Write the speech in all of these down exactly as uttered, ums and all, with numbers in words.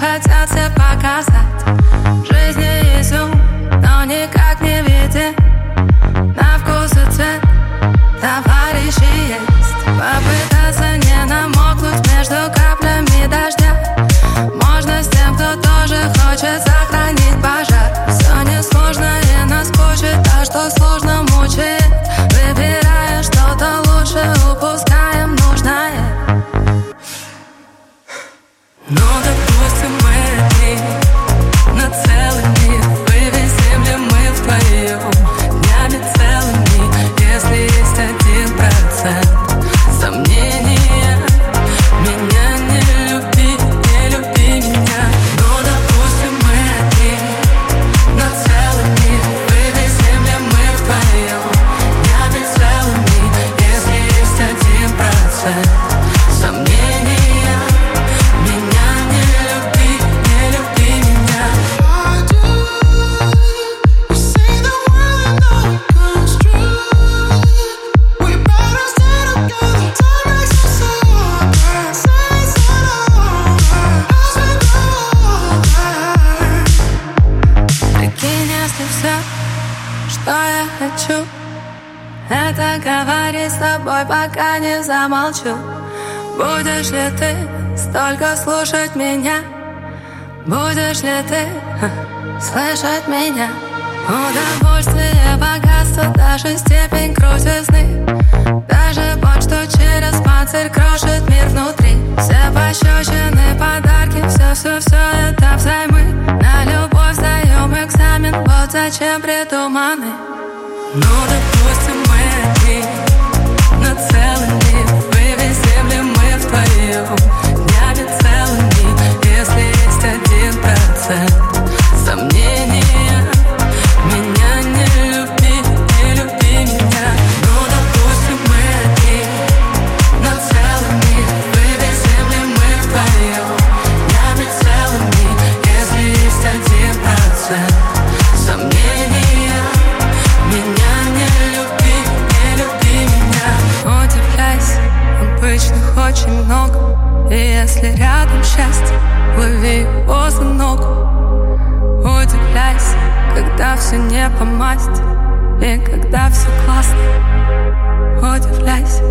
хотят все показать. В жизни есть ум, но никак не видит. На вкус и цвет товарищи есть. Попытаться не намокнуть между каплями дождя. Можно с тем, кто тоже хочет сохранить пожар. Все несложно и наскучит, а что сложно мучает. Выбирая что-то лучше, упускаем нужное. Ну, допустим, мы одни на целый мир. Вывезем ли мы вдвоем днями целыми, если есть один процент сомнения? Меня не люби, не люби меня. Ну, допустим, мы одни на целый мир. Вывезем ли мы вдвоем днями целыми, если есть один процент сомнения? Что я хочу, это говорить с тобой, пока не замолчу. Будешь ли ты столько слушать меня? Будешь ли ты ха, слышать меня? Удовольствие, богатство, даже степень крутизны. Даже боль, что через панцирь крошит мир внутри. Все пощечины, подарки, все-все-все это взаймы. На любовь сдаем экзамен, вот зачем придуманы. Ну, допустим, мы одни на целый мир. Вывезем ли мы вдвоем днями целыми, если есть один процент сомнения? Меня не люби, не люби меня. Ну, допустим, мы одни на целый мир. Вывезем ли мы вдвоем днями целыми, если есть один процент сомнения? Меня не люби, не люби меня. Удивляйся, обычных очень много. И если рядом счастье, лови его за ногу. Удивляйся, когда все не по масти, и когда все классно. Удивляйся.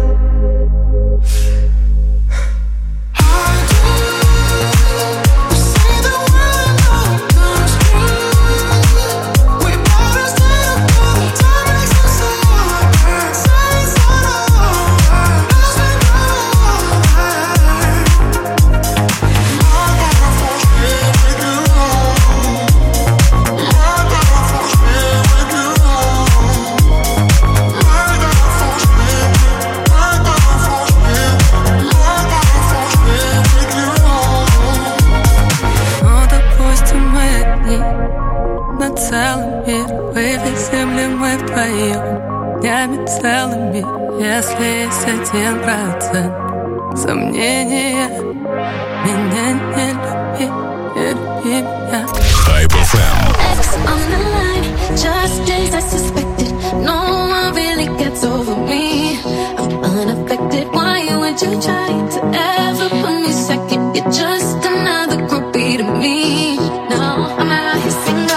Целый мир, вывезем ли мы вдвоем днями целыми, если есть один процент сомнения? Меня не люби, не люби меня. Hype эф эм. X on the line, just as I suspected. No one really gets over me. I'm unaffected. Why would you try to ever put me second? You're just another groupie to me. No, I'm out here single.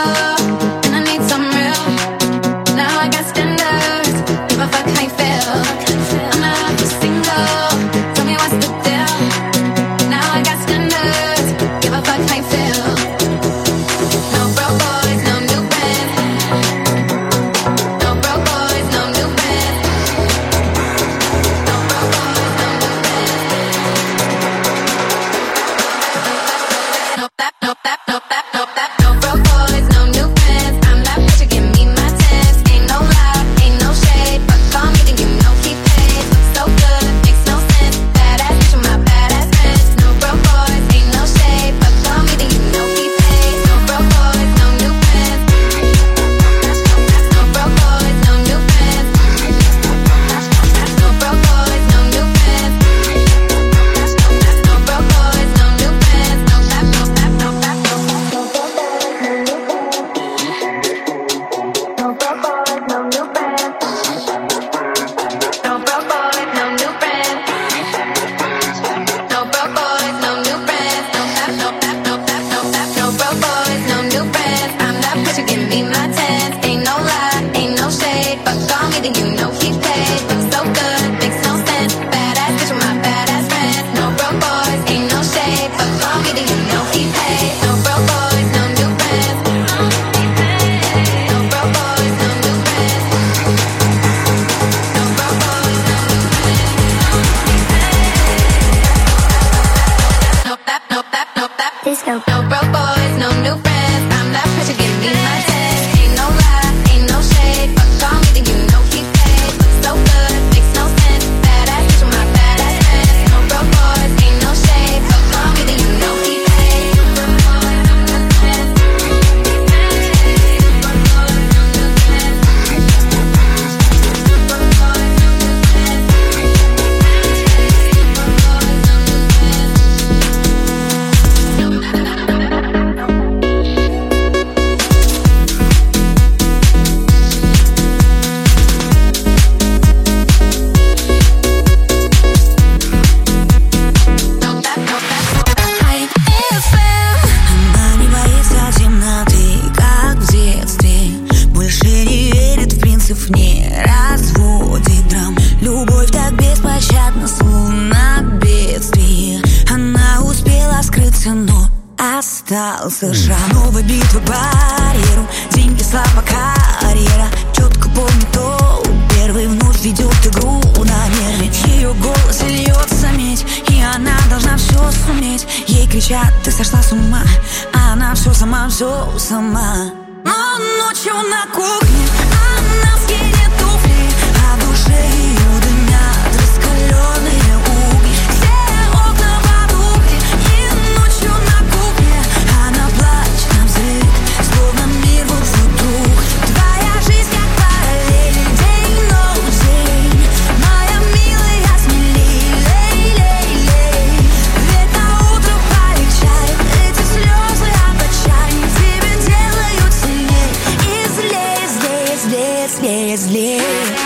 No let's go. No broke boys, no new friends. I'm that pressure, give me my test. Ain't no lie, ain't no shade. Fuck on me, then you know he paid. Look so good, makes no sense. Badass bitch with my badass friends. No broke boys, ain't no shade. Fuck on me, then you know he paid. Не разводит драм. Любовь так беспощадна, словно бедствие. Она успела скрыться, но остался шрам. Новая битва барьеру, деньги, слава, карьера. Четко помню, кто первый вновь ведет игру на нервы. Ее голос льется медь, и она должна все суметь. Ей кричат, ты сошла с ума, а она все сама, все сама. Но ночью на кухне она скинет туфли, а в душе ее дымят раскаленные угли. Все окна потухли, и ночью на кухне она плачет на взрыв, словно мир вот вдруг. Твоя жизнь как параллель, день, ночь, день. Моя милая, смелей, лей, лей, лей. Ведь на утро полегчает, эти слезы от отчаяния тебя делают сильней. И злее, злее, злее, злее, злее.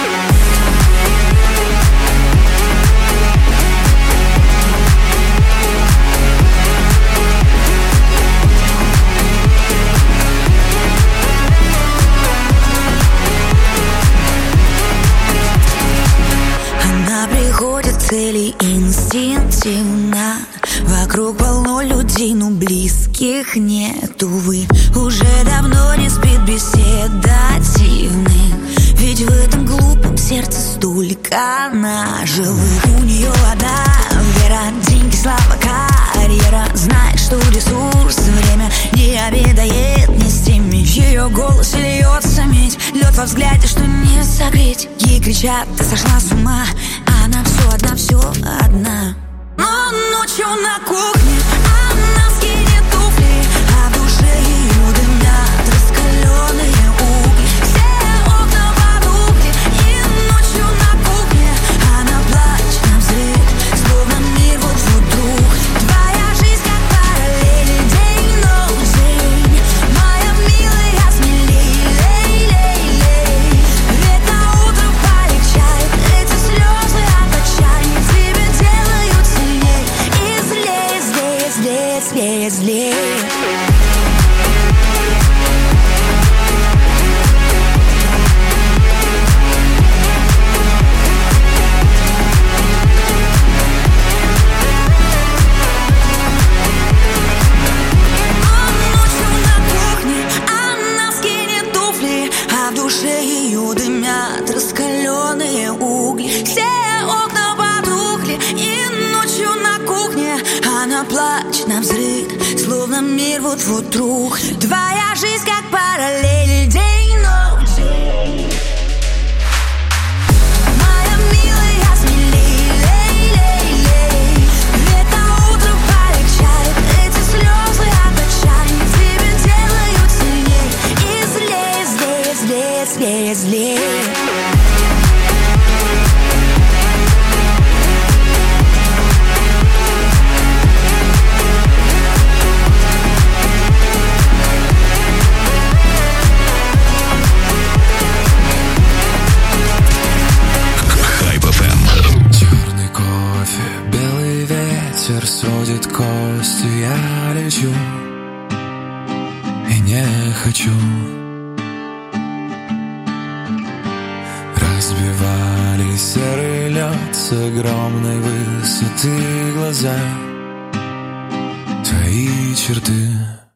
Она приходит к цели инстинктивно. Вокруг полно людей, но близких нет, увы. Уже давно не спит беседа дивных. Ведь в этом глупом сердце столько наживых. У нее одна вера, деньги, слава, карьера. Знает, что ресурс, время не обедает ни с теми. Ее голос льется медь, лед во взгляде, что не согреть. Ей кричат, ты сошла с ума, а она все одна, все одна. Но ночью на кухне она скинет туфли, а в душе ее дымят раскаленные угли. Все окна потухли, и ночью на кухне она плачет на взрыв, словно мир вот вдруг. Твоя жизнь как параллель, день, ночь, день. Моя милая, смелей, лей, лей, лей. Ведь на утро полегчает, эти слезы от отчаяния тебя делают сильней. И злее, злее, злее, злее, злее. А в душе ее дымят раскаленные угли. Все окна потухли, и ночью на кухне она плачет на взрыв, словно мир вот-вот рухнет. Твоя жизнь как параллель, день, ночь, день. Моя милая, смелей, лей, лей, лей. Ведь на утро полегчает, эти слезы от отчаяния тебя делают сильней. И злее, злее, злее, злее, злее. Сводит кости, я лечу и не хочу. Разбивали серый лед с огромной высоты глаза, твои черты.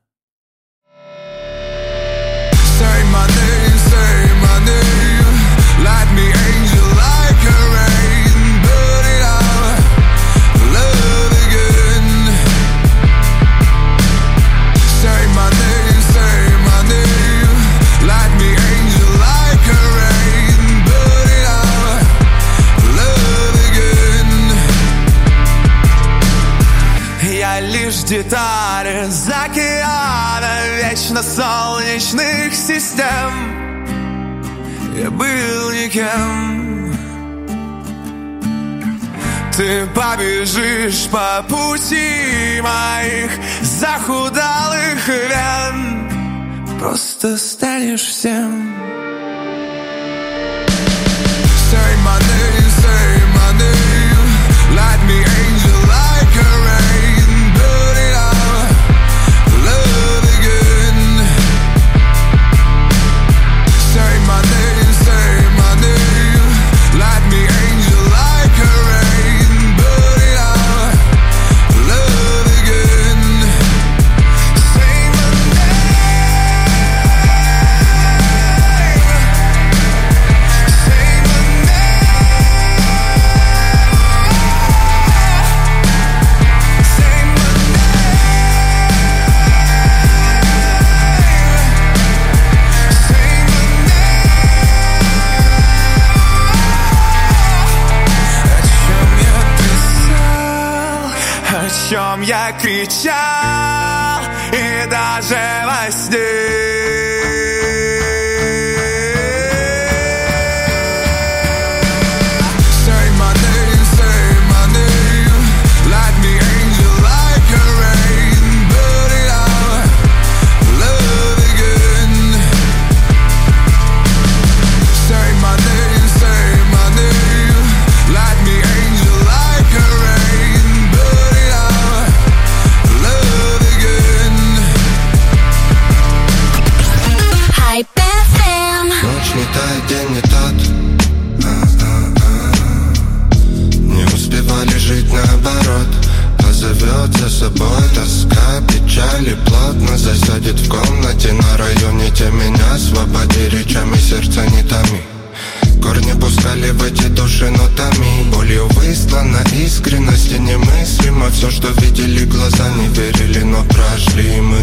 Say my name, say my name, light me angel like a rain, burn it out, love again. улетали за океана вечно солнечных систем. Я был никем. Ты побежишь по пути моих захудалых вен, просто станешь всем. Say my name, say my name. Light me angel like a rain. Burn it out, love again. Say my name, say my name. Light me angel like a rain. Burn it out, love again. Say my name. Say my О чем я кричал, и даже во сне. Say my name, say my name. Light me angel like a rain. Burn it out, love again. Say my name, say my name. Light me angel like a rain. Burn it out, love again. Hype эф эм. Ночь не тает, день не тот. Не успевали жить наоборот. Позовет за собой тоска, печаль и плотно засядет в комнате на районе. Те меня освободи, речами сердца не томи. Корни пускали в эти души нотами. Болью выслана искренность и немыслимо. Все, что видели глаза, не верили, но прошли мы.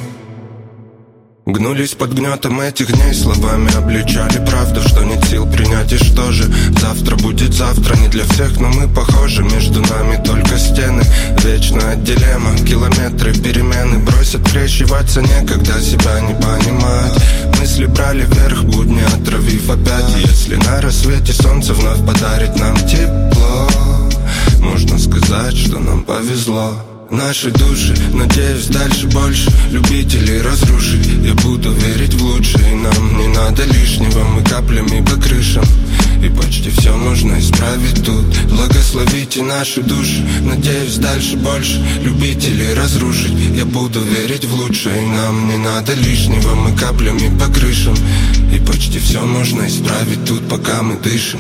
Гнулись под гнетом этих дней, словами обличали правду, что нет сил принять, и что же завтра будет завтра, не для всех, но мы похожи. Между нами только стены, вечная дилемма. Километры, перемены, бросят крещиваться некогда, себя не понимать. Мысли брали вверх, будни отравив опять. Если на рассвете солнце вновь подарит нам тепло, можно сказать, что нам повезло. Наши души, надеюсь, дальше больше любителей разрушить. Я буду верить в лучшее, нам не надо лишнего. Мы каплями по крышам, и почти все можно исправить тут. Благословите наши души, надеюсь, дальше больше любителей разрушить. Я буду верить в лучшее, нам не надо лишнего. Мы каплями по крышам, и почти все можно исправить тут, пока мы дышим.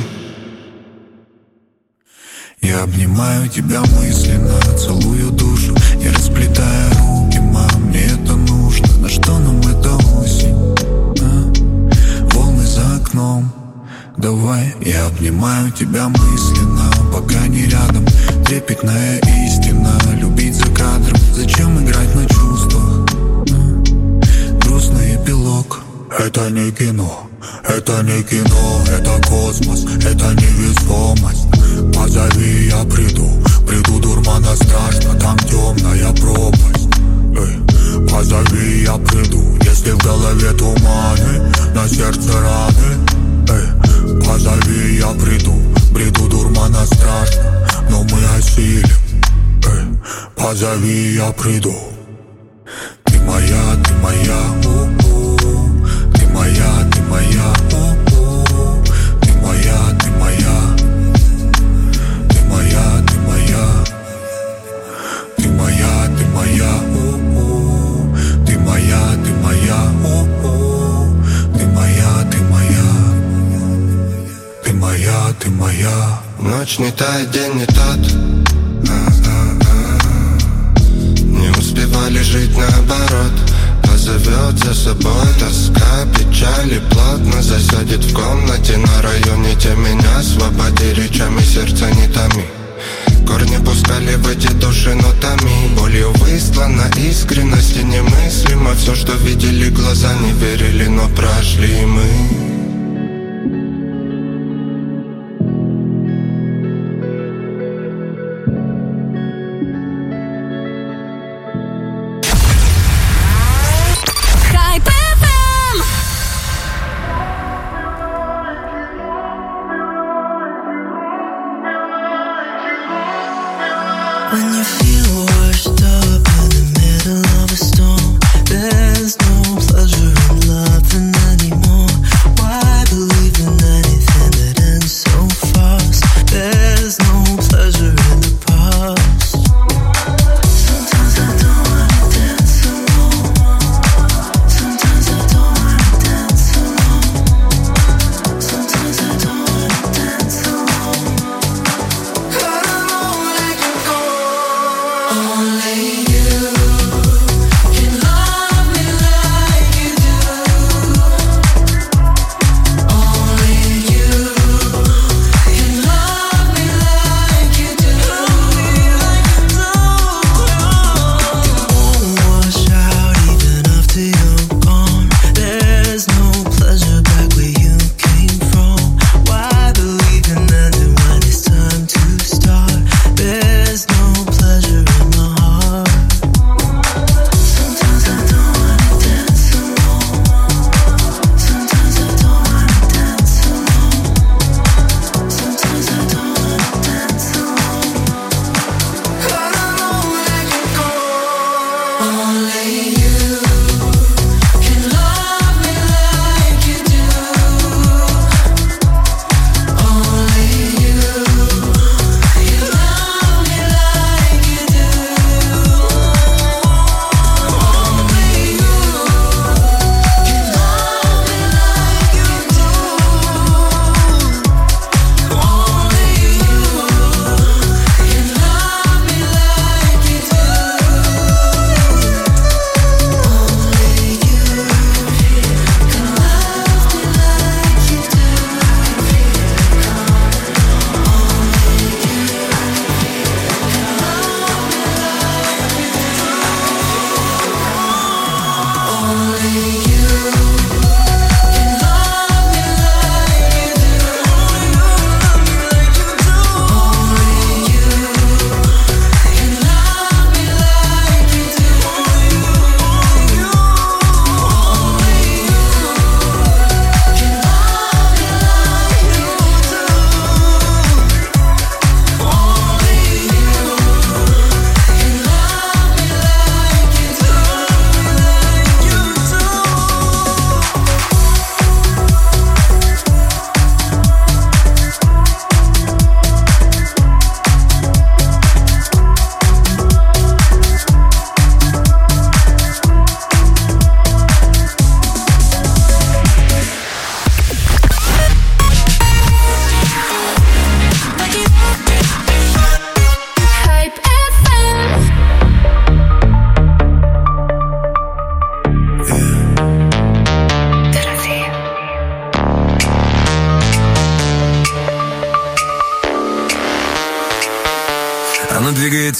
Я обнимаю тебя мысленно, целую душу. Я расплетаю руки, мам, мне это нужно. На что нам эта осень? А? Волны за окном. Давай, я обнимаю тебя мысленно, пока не рядом. Трепетная истина, любить за кадром. Зачем играть на чувствах? А? Грустный эпилог. Это не кино, это не кино, это космос, это невесомость. Позови, я приду, приду, дурмана страшно, там темная пропасть. Эй, позови, я приду, если в голове туманы, на сердце раны. Эй, позови, я приду, приду, дурмана страшно, но мы осилим. Эй, позови, я приду. Ты моя, ты моя, у-у. Ты моя, ты моя, у-у. Ты моя, ты моя. Ты моя, ты моя. Ты моя, ты моя, у-у. Ты моя, ты моя, у-у. Ты моя, ты моя. Ты моя, ты моя. Ночь не тает, день не тот. Не успевали жить наоборот. Позовет за собой тоска, печаль и плотно засядет в комнате на районе. Те меня освободи, речами сердца не томи. Корни пускали в эти души нотами. Болью выслана искренность и немыслимо. Все, что видели глаза, не верили, но прошли мы.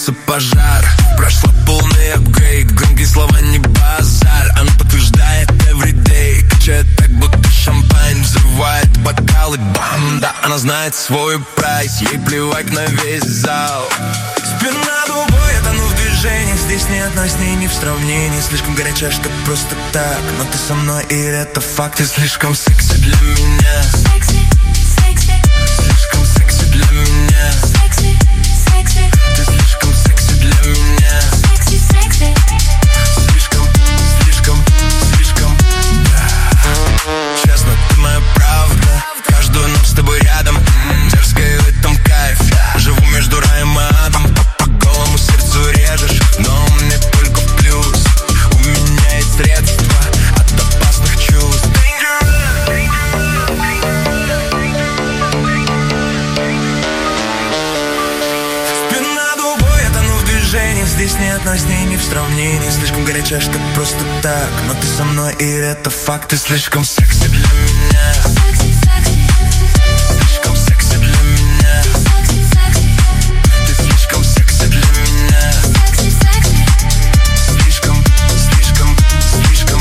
разгорается пожар. Прошла полный апгрейд, громкие слова не базар. Она подтверждает everyday, качает так, будто шампань. Взрывает бокалы, бам, да, она знает свой прайс. Ей плевать на весь зал. Спина дубой, я тону в движениях. Здесь нет нас с ней ни в сравнении. Слишком горячая, что просто так. Но ты со мной, и это факт. Ты слишком секси для меня. Секси, секси. Слишком секси для меня. Секси, секси. Ты слишком секси для меня. Секси, секси. Слишком, слишком, слишком, да. Честно, ты моя правда. Каждую ночь с тобой рядом. Дерзкая в этом кайф. Живу между раем и адом. По голому сердцу режешь, но мне только в плюс. У меня есть средства от опасных чувств. Спина дубой, я тону в движениях. Здесь нет нас с ней ни в сравнении. Слишком горячая, что просто так. Но ты со мной, и это факт. Ты слишком секси для меня. Слишком секси для меня. Ты слишком секси для меня. Слишком, слишком, слишком,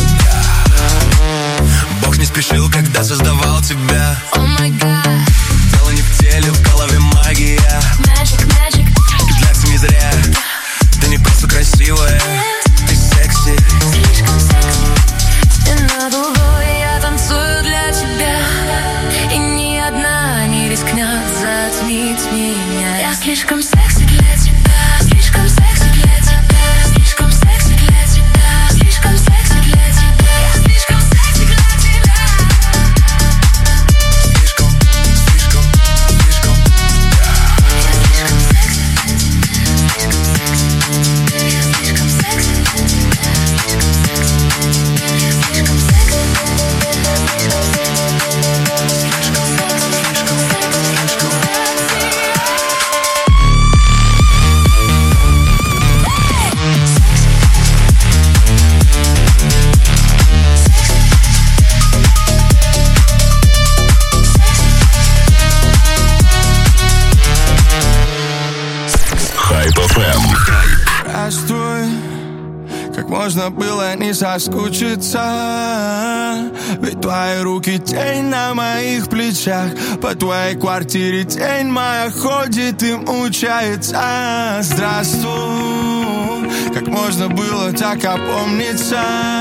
да. Бог не спешил, когда создавал тебя. Oh my God. Дело не в теле, в голове магия. Magic, magic. И длится не зря. Ты не просто красивая, ты секси. Слишком секси. Спина дубой, я танцую для тебя. И ни одна не рискнет затмить меня. Я слишком секси для тебя. Слишком секси для тебя. Слишком секси для тебя. Слишком секси для тебя. Я слишком секси для тебя. Слишком, слишком, слишком, да. Я слишком секси. Слишком секси. Я слишком секси. Слишком секси. Я слишком секси. Хайп эф эм. Здравствуй, как можно было не соскучиться? Ведь твои руки тень на моих плечах. По твоей квартире тень моя ходит и мучается. Здравствуй, как можно было так опомниться?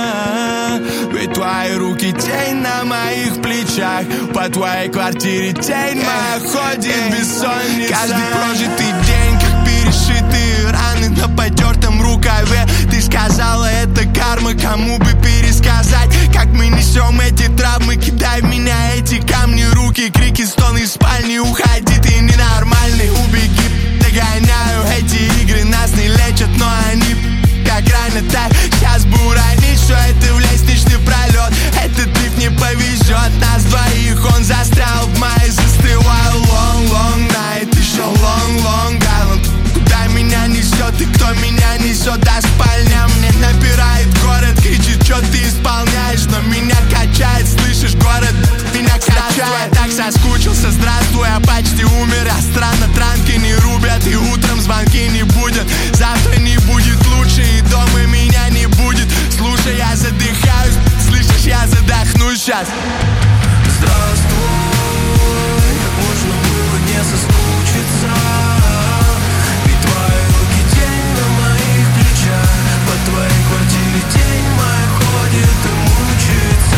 Ведь твои руки тень на моих плечах. По твоей квартире тень моя ходит бессонница. Каждый прожитый день, как перешитые раны на потертом рукаве. Ты сказала, это карма, кому бы пересказать, как мы несем эти травмы. Кидай в меня эти камни, руки, крики, стоны из спальни. Уходи, ты ненормальный, убеги. Догоняю эти игры, нас не лечат, но они как рано так. Сейчас бы уронить все это в лестничный пролет. Этот лифт не повезет нас двоих. Он застрял в мае, застываю. Long, long night, еще long, long island. Куда меня несет и кто меня несет до спальня? Мне напирает город, кричит, что ты исполняешь. Но меня качает, слышишь, город меня качает. Так соскучился, здравствуй, я почти умер. А странно, транки не рубят и утром звонки не будет. Завтра не будет лучше и дома меня не будет. Слушай, я задыхаюсь, слышишь, я задохнусь сейчас. Здравствуй, как можно было не соскучиться? Ведь твои руки тень на моих плечах. По твоей квартире тень моя ходит и мучается.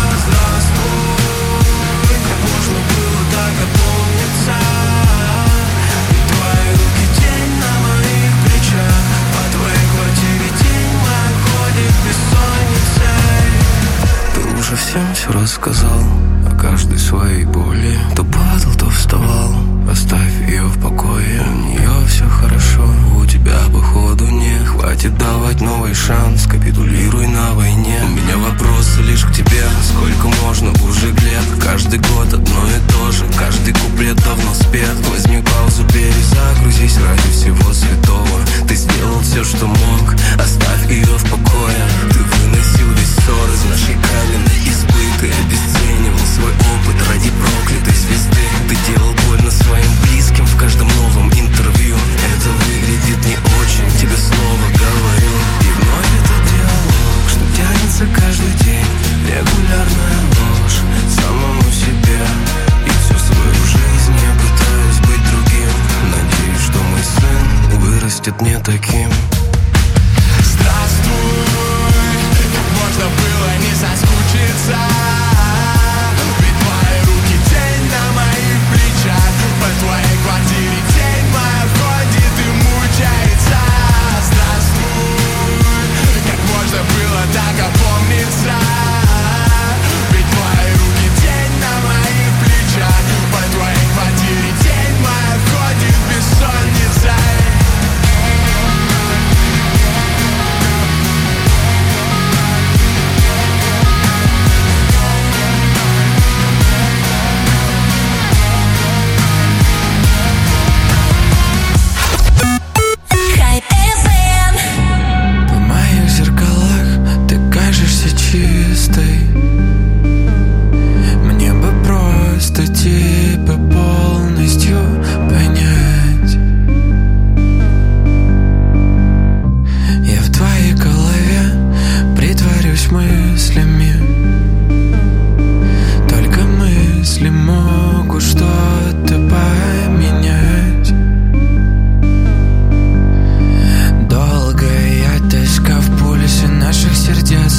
Здравствуй, как можно было так опомниться? Ведь твои руки тень на моих плечах. По твоей квартире тень моя ходит бессонницей. Ты уже всем все рассказал о каждой своей боли. То падал, то вставал. Оставь ее в покое, у нее все хорошо. У тебя походу не хватит давать новый шанс. Капитулируй на войне. У меня вопросы лишь к тебе. Сколько можно уже лет? Каждый год одно и то же. Каждый куплет давно спет. Возьми паузу, перезагрузись ради всего святого. Ты сделал все, что мог. Оставь ее в покое. Ты выносил весь ссор из нашей каменной избы. Ты обесценивал свой опыт ради проклятой звезды. Ты делал больно своим близким в каждом новом интервью. Это выглядит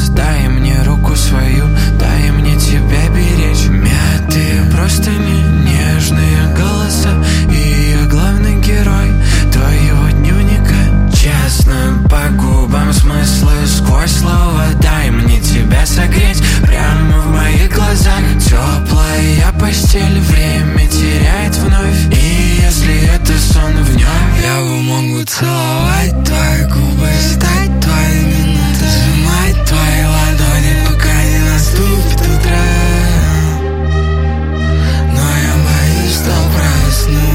дай мне руку свою, дай мне тебя беречь. Мятые простыни, нежные голоса, и я главный герой твоего дневника. Честно по губам смыслы сквозь слова, дай мне тебя согреть прямо в моих глазах. Теплая постель, время теряет вновь, и если это сон в нем, я бы мог бы целовать твои губы, стать твои минуты, сжимать твои ладони, пока не наступит утро. Но я боюсь, что просну.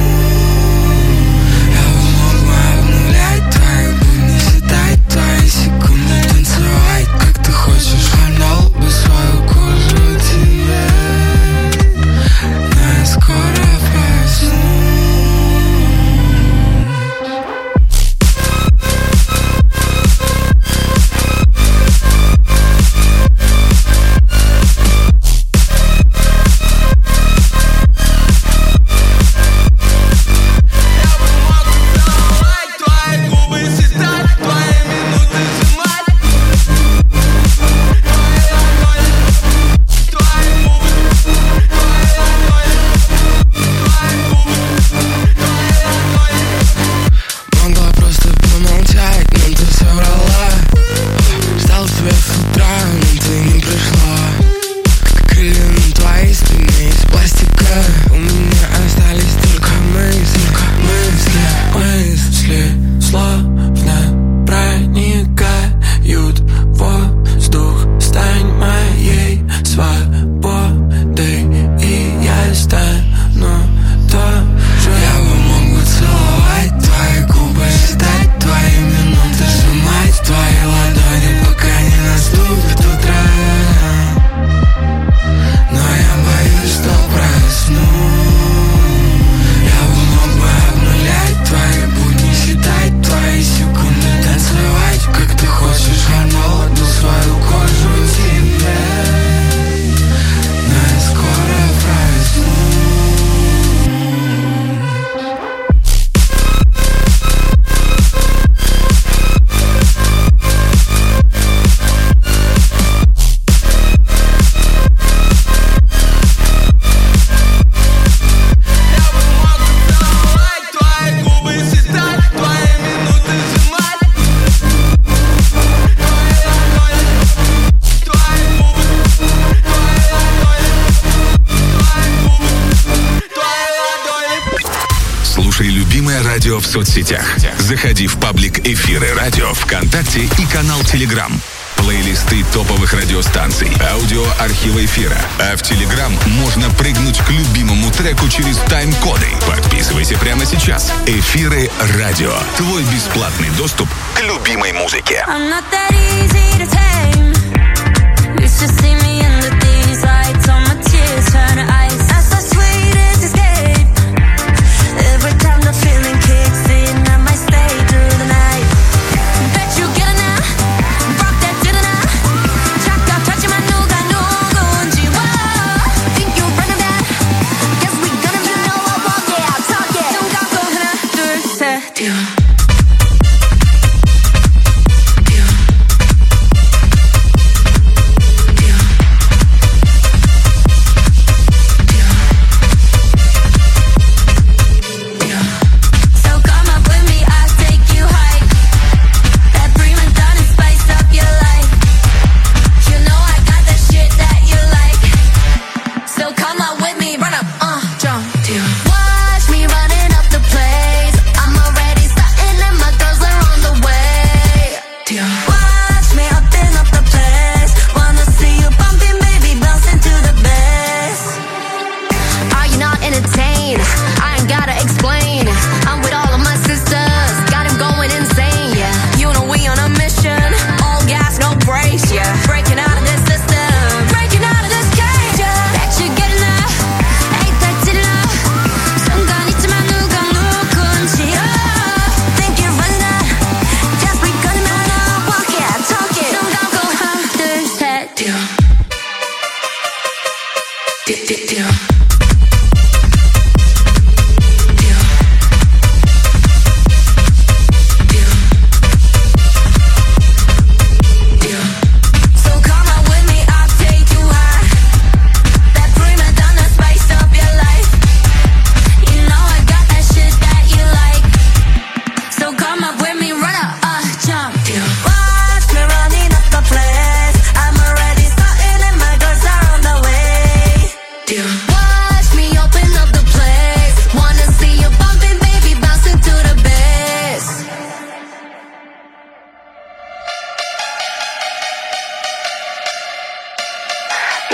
Я бы мог бы обнулять твои будни, считать твои секунды, танцевать, как ты хочешь. Отдал бы свою кожу тебе, но я скоро просну. В соцсетях. Заходи в паблик «Эфиры радио» ВКонтакте и канал Телеграм. Плейлисты топовых радиостанций, аудиоархива эфира. А в Телеграм можно прыгнуть к любимому треку через тайм-коды. Подписывайся прямо сейчас. «Эфиры радио». Твой бесплатный доступ к любимой музыке. So come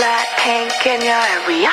Blackpink in your area.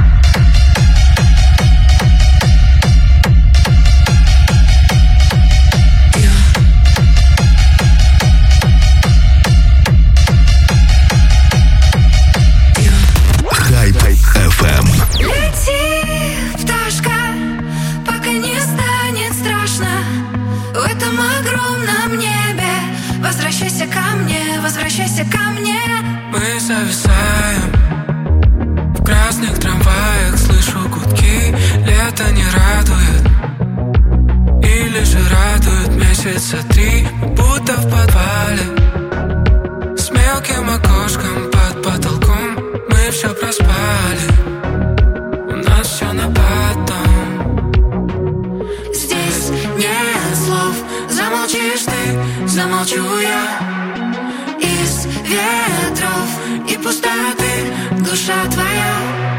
эф эм. Лети, пташка, пока не станет страшно в этом огромном небе. Возвращайся ко мне, возвращайся ко мне. Мы зависаем в красных трамваях, слышу гудки. Лето не радует, или же радует месяца три, будто в подвале с мелким окошком под потолком. Мы все проспали, у нас все на потом. Здесь нет слов, замолчишь ты, замолчу я. Из ветров и пустоты душа твоя.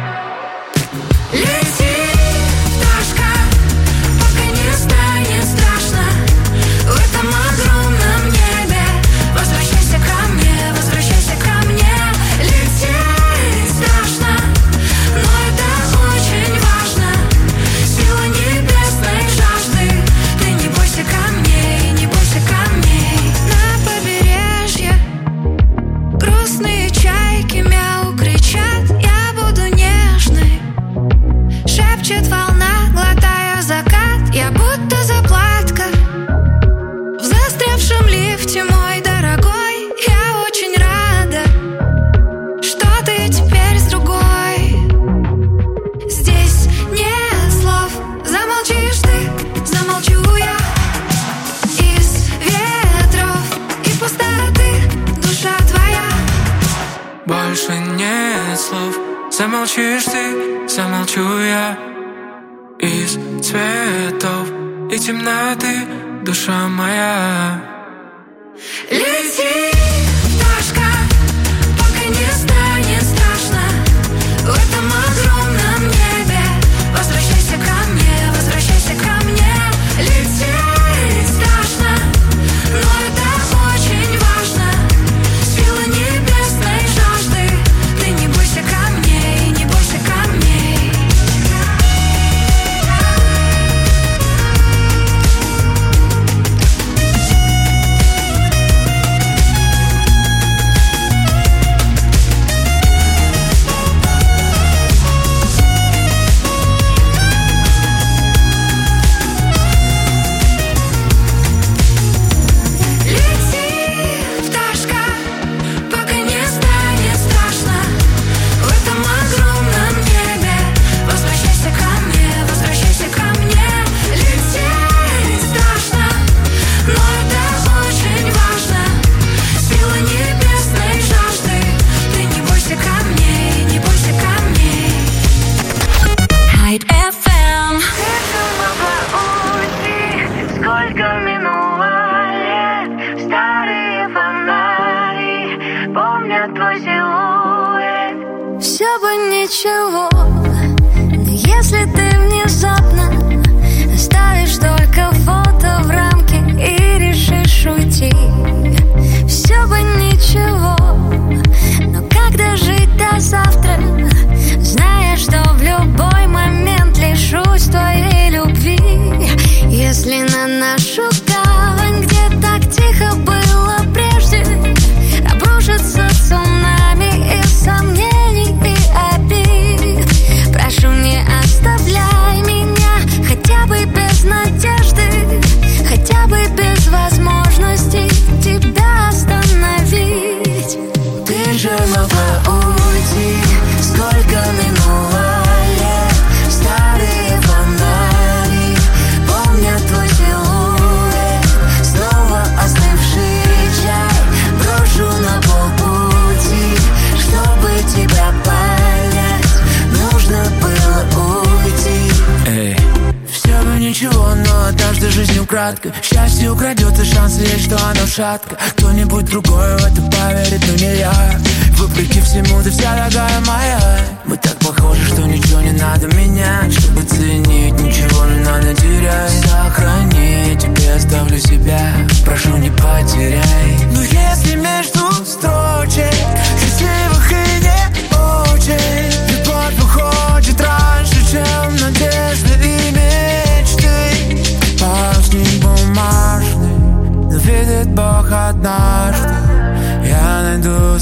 Лети, пташка, пока не станет страшно в этом огромном небе. Возвращайся ко мне, возвращайся ко мне. Лететь страшно, но это очень важно. Сила небесной жажды. Ты не бойся камней, не бойся камней. На побережье грустные чайки мяу кричат. Я буду нежной, шепчет волна, глотая закат. Я будто заплатка в застрявшем лифте, мой дорогой. Я очень рада, что ты теперь с другой. Здесь нет слов, замолчишь ты, замолчу я. Из ветров и пустоты душа твоя. Больше нет слов, замолчишь ты, замолчу я. Из цветов и темноты душа моя. Лети, пташка, пока не станет страшно в этом огромном небе. Возвращайся ко мне, возвращайся ко мне. Лететь страшно, но это очень важно. Сила небесной жажды. Ты не бойся камней, не бойся камней. Лети, пташка, пока не станет страшно в этом огромном небе. Возвращайся ко мне, возвращайся ко мне. Лететь страшно, но это очень важно. Сила небесной жажды. Ты не бойся камней, не бойся камней. Хайд эф эм. Сколько минуло лет, старые фонари помнят твой силуэт. Все бы ничего, но если ты внезапно оставишь только фото в рамке и решишь уйти, все бы ничего, но как дожить до завтра, зная, что в любой момент лишусь твоей любви. Если на нашу гавань, где так тихо было прежде, обрушится цунами из сомнений и обид, прошу, не оставляй меня хотя бы без надежды, хотя бы без возможности тебя остановить. Ты же могла уйти, сколько минуло лет, старые фонари помнят твой силуэт, снова остывший чай брошу на полпути, чтобы тебя понять, нужно было уйти. Эй. Все бы ничего, но однажды жизнь украдко. Счастье украдется, шанс есть, что оно шатко. Кто-нибудь другой в это поверит, но не я. Вопреки всему, ты вся дорогая моя. Мы так похожи, что ничего не надо менять. Чтобы ценить, ничего не надо терять. Сохрани, я тебе оставлю себя, прошу, не потеряй. Но если между строчек счастливых и не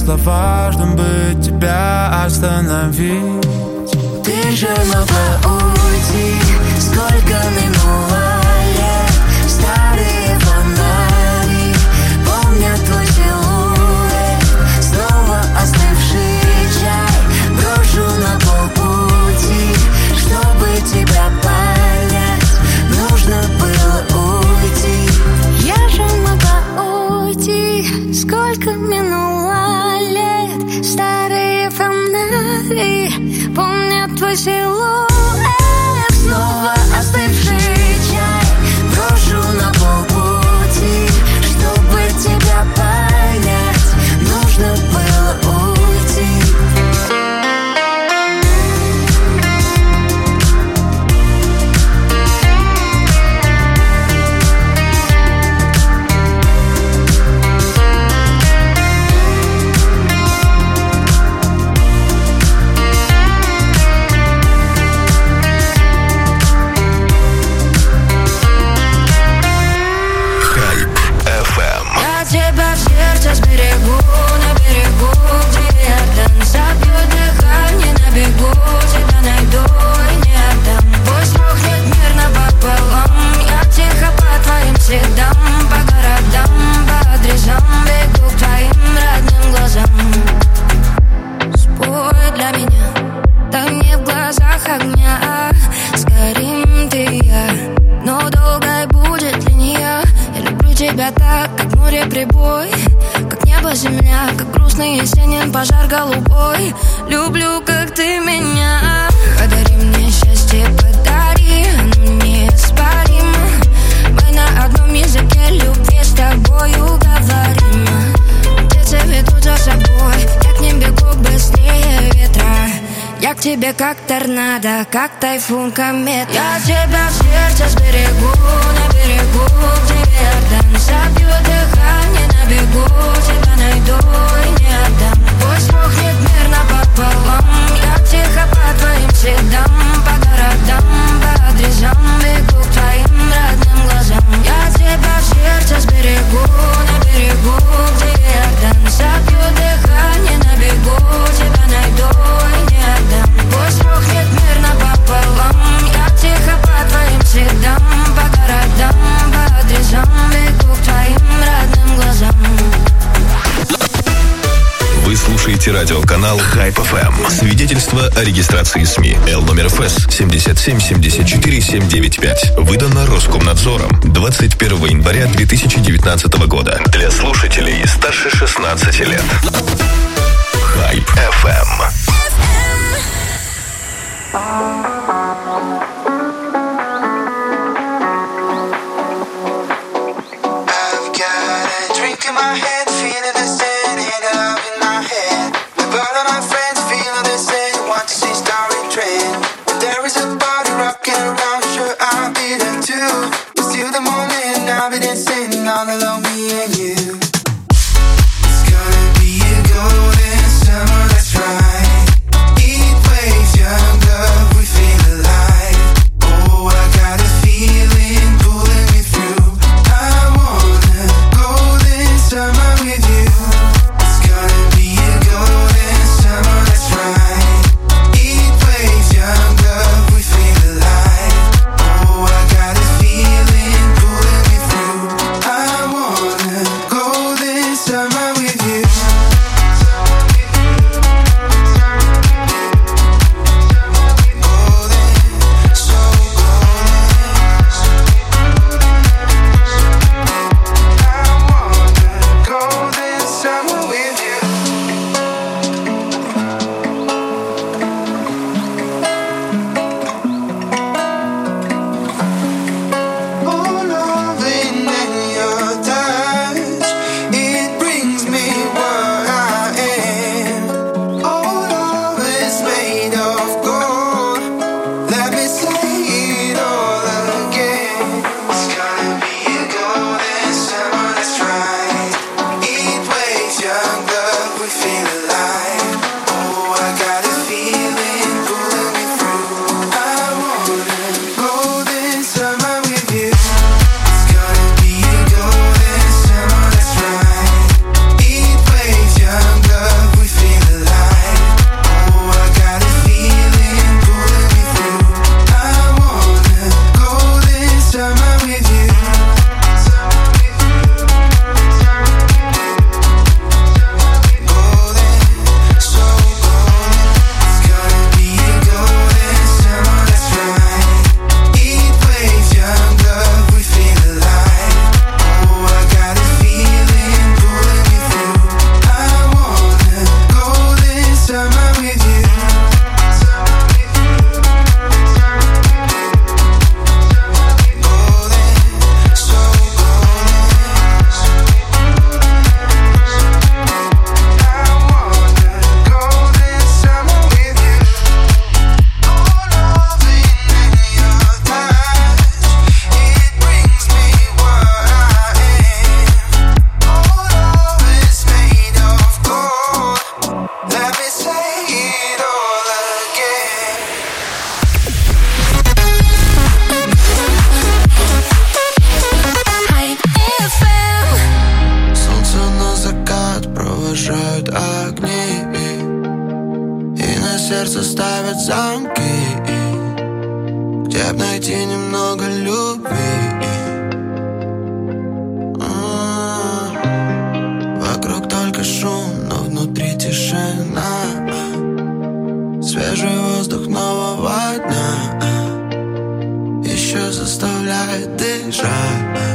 слова, чтобы тебя остановить. Ты же могла уйти, сколько минуло лет. Старые фонари помнят твой силуэт. Снова остывший чай брошу на полпути. Чтобы тебя понять, нужно было уйти. Я же могла уйти, сколько минуло лет. Старые фонари помнят твой силуэт. Снова остывший чай брошу на полпути. Чтобы тебя понять, нужно было уйти. Сберегу, на берегу, где Иордан. Забью дыхание на бегу, тебя найду и не отдам. Пусть рухнет мир напополам, я тихо по твоим следам. По городам, по адресам бегу к твоим родным глазам. Спой для меня, там не в глазах огня. Сгорим ты и я, но долгой будет линия. Я люблю тебя так, как море прибой, как небо земля, как грустный осенний пожар голубой. Люблю, как ты меня. Подари мне счастье, подари, оно неоспоримо. Мы на одном языке любви с тобою говорим. Птицы ведут за собой, я к ним бегу быстрее ветра. Я к тебе как торнадо, как тайфун, комета. Я тебя в сердце сберегу, на берегу, где Иордан. Забью дыхание на бегу, тебя найду и не отдам. Пусть рухнет мир напополам, я тихо по твоим следам. По городам, по адресам бегу к твоим родным глазам. Я тебя в сердце сберегу, на берегу, где Иордан. Забью дыхание на бегу, тебя найду и не отдам. Пусть рухнет мир напополам, я тихо по твоим следам. По городам, по адресам бегу к твоим родным глазам. Вы слушаете радиоканал Hype эф эм. Свидетельство о регистрации СМИ. Л номер эф эс семь семь семь четыре семь девять пять. Выдано Роскомнадзором двадцать первого января две тысячи девятнадцатого года. Для слушателей старше шестнадцати лет. Hype эф эм. All alone, me and you. It's gonna be a go. сердце ставят замки, где б найти немного любви. А-а-а. Вокруг только шум, но внутри тишина. Свежий воздух нового дня еще заставляет дышать.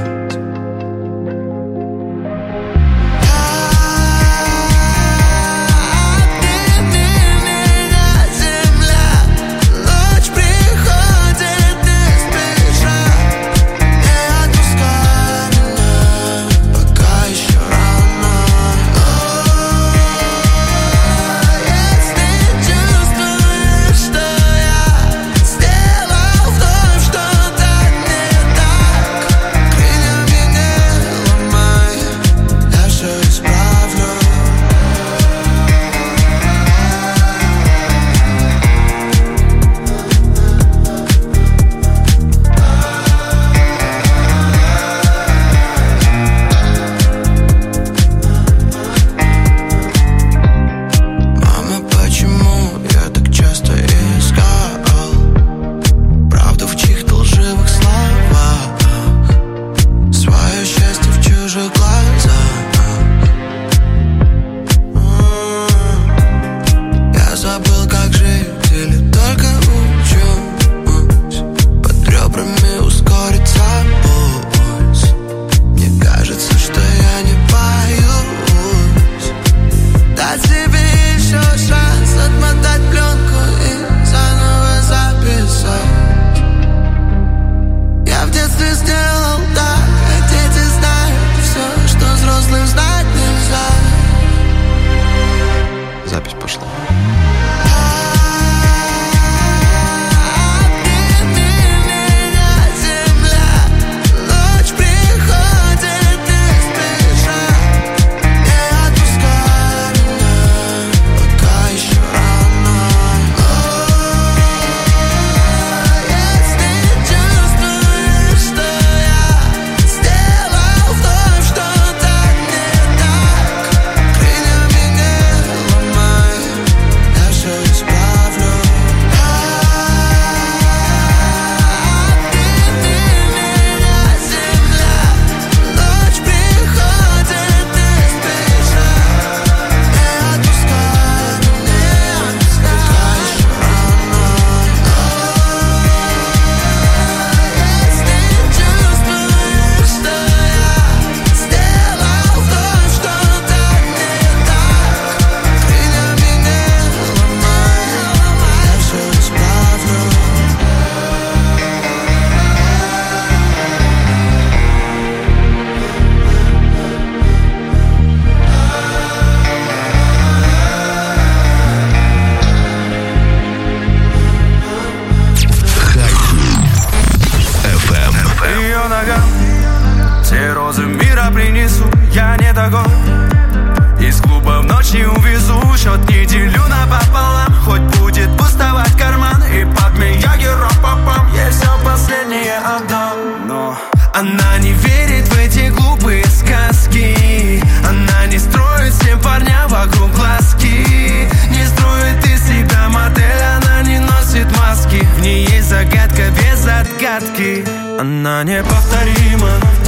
Она неповторима.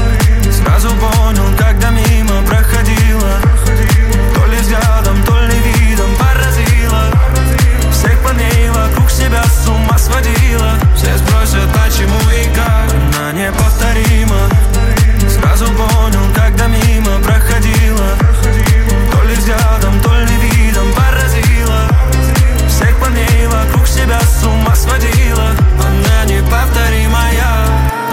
Сразу понял, когда мимо проходила. То ли взглядом, то ли видом поразила. Всех парней вокруг себя с ума сводила. Все спросят, почему и как. Она неповторима. Сразу понял, когда мимо проходила. То ли взглядом, то ли видом поразила. Всех парней вокруг себя с ума сводила. Она неповторимая.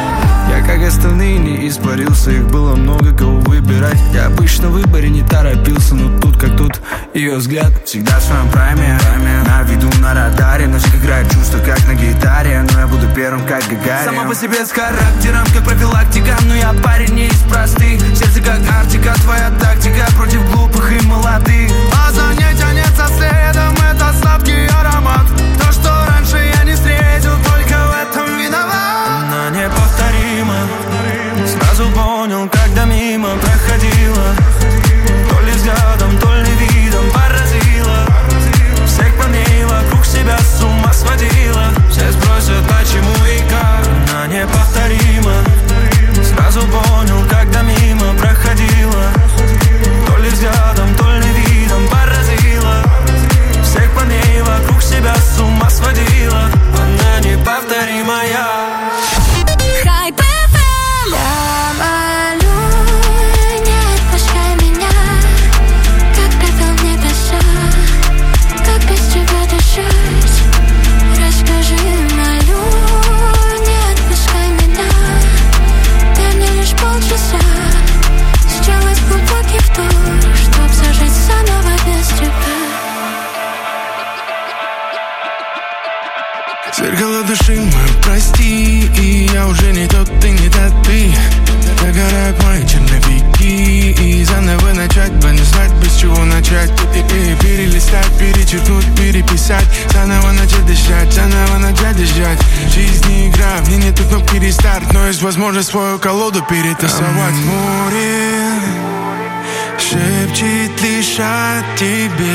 Я, как остальные, не испарился. Их было много, кого выбирать. Я обычно в выборе не торопился, но тут как тут. Ее взгляд всегда в своем прайме. На виду, на радаре. На всех играет чувство, как на гитаре. Но я буду первым, как Гагарин. Сама по себе с характером, как профилактика. Но я парень не из простых. Сердце как Арктика, твоя тактика против глупых и молодых. А за ней тянется следом этот сладкий аромат. То, что раньше я не встретил, только в этом виноват. Она неповторима. Сразу понял, когда мимо проходила. То ли взглядом, то ли видом поразила. Всех парней вокруг себя Зеркало души мою, прости, и я уже не тот, ты не та ты. Догорают мои черновики, и заново начать бы не знать, без чего начать. И, и, перелистать, перечеркнуть, переписать, заново начать дышать, заново начать дышать. Жизнь не игра, мне нету кнопки рестарт, но есть возможность свою колоду перетасовать. Море шепчет лишь о тебе,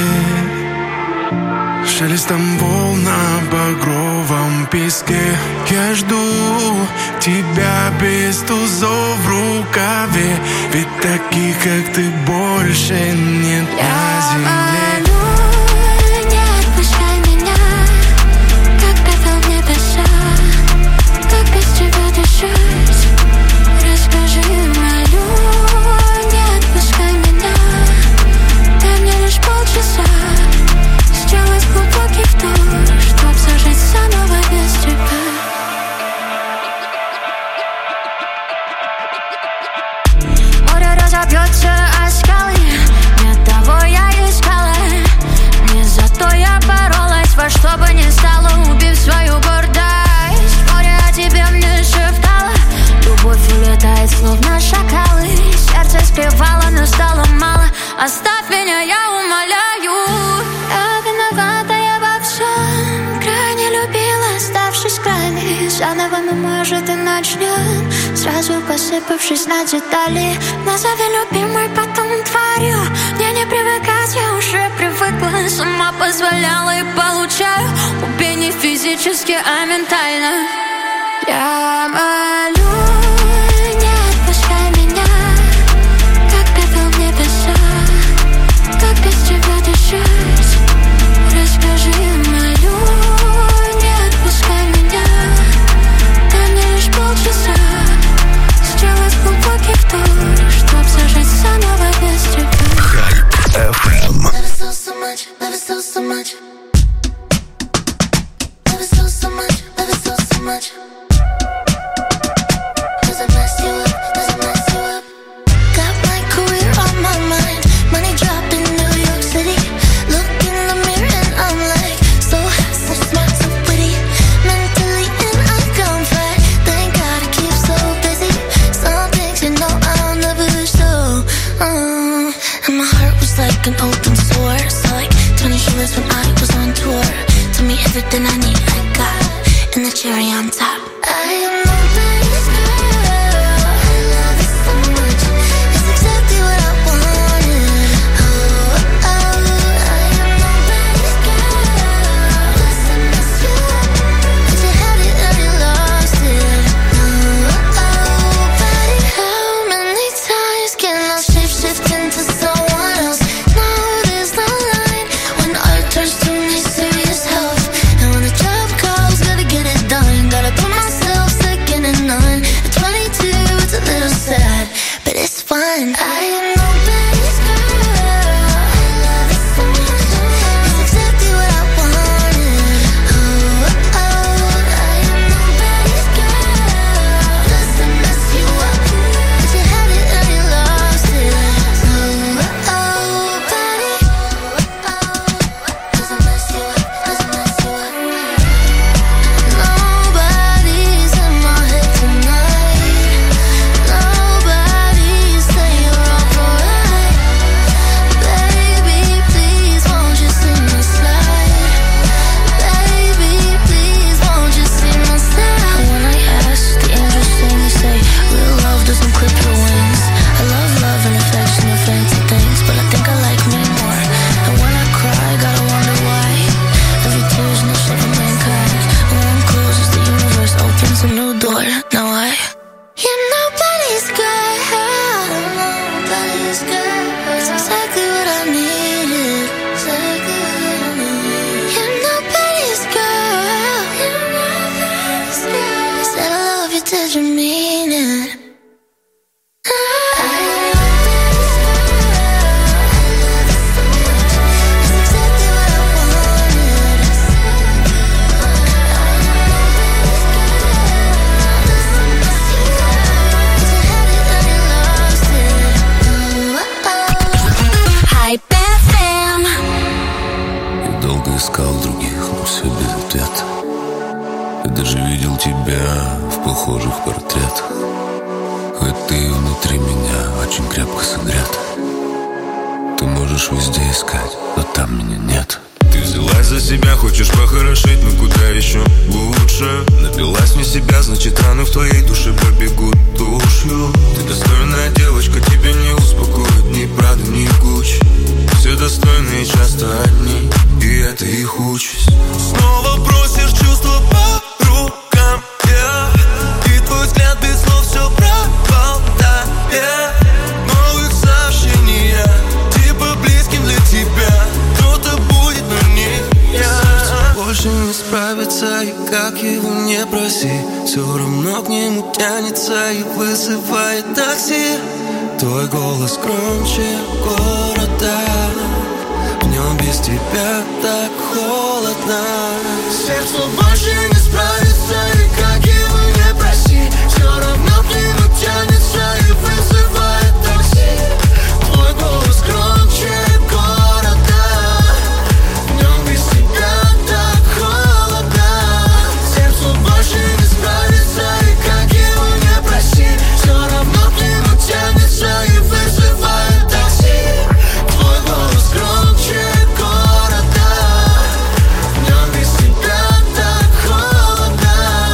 шелестом волн на багровом песке. Я жду тебя без тузов в рукаве, ведь таких, как ты, больше нет на земле. Не отпускай меня, как пепел в небеса, как без тебя дышать. Расскажи, молю, не отпускай меня, дай мне лишь полчаса сделать глубокий вдох, чтоб зажить заново без тебя. Море разобьется о скалы, не того я искала, не за то я боролась, во что бы ни стало, убив свою гордость. Море о тебе мне шептало, любовь улетает словно шакалы. Сердце скрывало, но стало мало, оставь меня, я умоляю. Я виноватая во всем, крайне любила, оставшись крайней. Заново мы, может, и начнем, сразу посыпавшись на детали. Назови любимой, потом тварью. Мне не привыкать, я уже привыкла, сама позволяла и получаю. Убей не физически, а ментально. Я молю, не отпускай меня, как пепел в небеса, как без тебя дышать. Расскажи, молю, не отпускай меня, дай мне лишь полчаса сделать глубокий вдох, чтоб зажить заново без тебя. Хайп эф эм. Never so so much, never so so much, never so so much, never so so much. Does it mess you up? Does it mess you up? Got my career on my mind, money dropped in New York City. Look in the mirror and I'm like, so so smart, so pretty. Mentally and I come flat. Thank God I keep so busy. Some things you know I'll never show. Uh, and my heart was like an open sore. Saw like twenty healers when I was on tour. Told me everything I need, I got, and the cherry on top. I am nobody's girl. I love it so much. It's exactly what I wanted. Oh, oh, I am nobody's girl. Does it mess you up? Did you have it or you lost it? Oh, oh, buddy, how many times can I shape shift into someone else? No, there's no line when art turns to me serious health. And when the job calls, gotta get it done. Gotta put myself second and none. At twenty-two, it's a little sad, but it's fun. I am nobody's girl. I love it so much. It's exactly what I wanted. Oh, oh, I am nobody's girl. Does it mess you up? Did you have it or you lost it? Oh, oh, buddy. Does it mess you up? Does it mess you up? Nobody's in my head tonight. Nobody's saying wrong for right. Baby, please won't you see my side? Baby, please won't you see my side? When I ask, the angels sing, they say real love doesn't clip your wings. I love love and affection and fancy things, but I think I like me more. And when I cry, gotta wonder why. Every tear's no shame for mankind. When one closes, the universe opens a new door. Now I You're nobody's girl. Nobody's girl. It's exactly what I needed. Exactly what I needed. You're nobody's girl. You're nobody's girl. Said I love you, did you mean it? Hype эф эм. Я долго искал других, но все без ответа. Я даже видел тебя в похожих портретах. Хоть ты внутри меня очень крепко согрет. Ты можешь везде искать, но там меня нет. Ты взялась за себя, хочешь похорошеть, но куда еще лучше? Напилась не себя, значит раны в твоей душе побегут тушью. Ты достойная девочка, тебя не успокоит ни Прада, ни Гуччи. Все достойные часто одни, и это их участь. Снова просишь чувства по рукам, yeah. И твой взгляд без слов все проболтает. Новых сообщений я, типа близким для тебя. Кто-то будет, но не я. Сердце больше не справится, и как его не проси, все равно к нему тянется и вызывает такси. Твой голос громче города, в нем без тебя так холодно. Сердце больше не справится, и как его не проси, все равно к нему тянется и вызывает такси. Твой голос громче города, в нем без тебя так холодно. Сердце больше не справится, и как его не проси, все равно к нему тянется и вызывает такси. Твой голос громче города, в нем без тебя так холодно.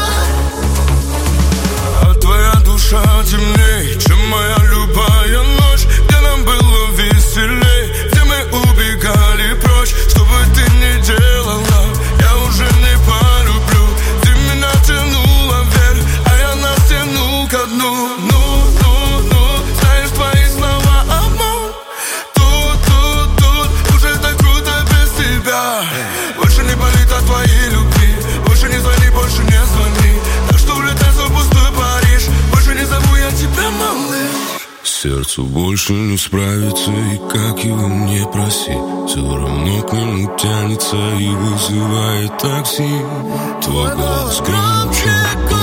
А твоя душа темней, чем моя любая ночь, где нам было веселей, где мы убегали прочь. Что бы ты ни делала, я уже не полюблю. Ты меня тянула вверх, а я нас тянул ко дну. Ну, ну, ну, знаешь, твои слова обман. Тут, тут, тут, уже так круто без тебя. Больше не болит от твоей любви, больше не звони, больше не звони. Так что улетай в пустой Париж, больше не зову я тебя, малыш. Сердцу больше не справиться, и как его не проси, все равно к нему тянется и вызывает такси. Твой голос громче.